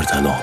ارتلان.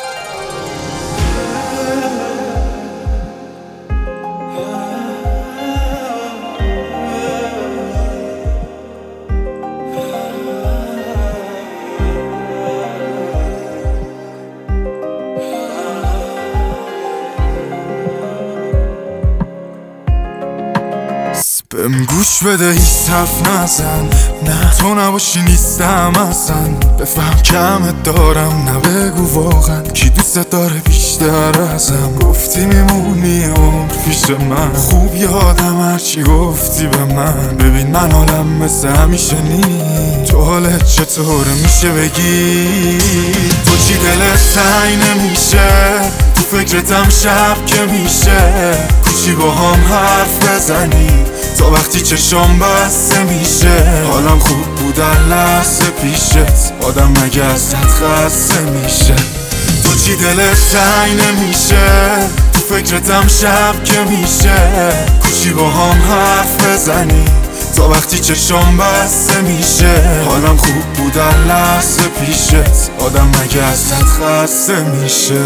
بهم گوش بده هیچ حرف نزن، نه تو نباشی نیستم اصلا. بفهم کمت دارم، نه بگو واقعا کی دوست داره بیشتر ازم. گفتی میمونی عمر پیش من، خوب یادم هرچی گفتی به من. ببین من حالم مثل همیشه نی، تو حالت چطوره میشه بگی؟ تو چی دلت تنگ نمیشه؟ تو فکرتم شب که میشه کوچی با هم حرف بزنی تا وقتی چشام بسته میشه. حالم خوب بود در لحظه پیشت، آدم مگه ازت خسته میشه؟ تو چی دلت تنگ نمیشه؟ تو فکرتم شب که میشه کوچی با هم حرف بزنی تا وقتی چشام بسته میشه. حالم خوب بود در لحظه پیشت، آدم مگه ازت خسته میشه؟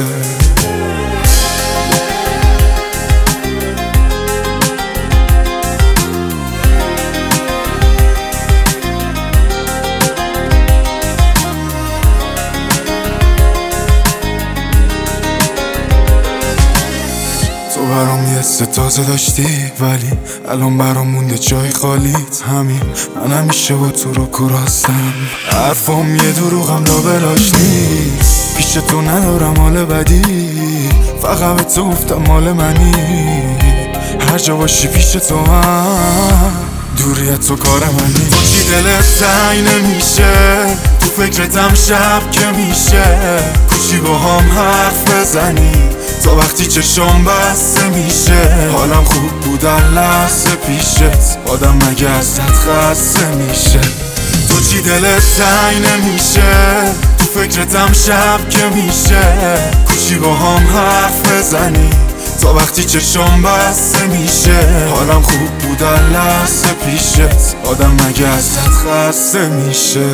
تو برام یه تازه داشتی، ولی الان برام مونده جای خالیت. همین من همیشه با تو رو کراستم، حرفام یه دروغم لابلاش نیست. پیش تو ندارم حال بدی، فقط به تو گفتم مال منی. هر جا باشی پیش تو هم، دوریت تو کار منی. تو چی دلت تنگ نمیشه؟ تو فکرتم شب که میشه کوچی با هم حرف بزنی تا وقتی چشام بسته میشه. حالم خوب بود در لحظه پیشت، آدم مگه ازت خسته میشه؟ تو چی دلت تنگ نمیشه؟ تو فکرتم شب که میشه کوچی با هم حرف بزنی تا وقتی چشام بسته میشه. حالم خوب بود در لحظه پیشت، آدم مگه ازت خسته میشه؟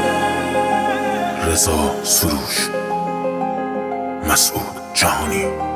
رضا سروش، مسعود جهانی.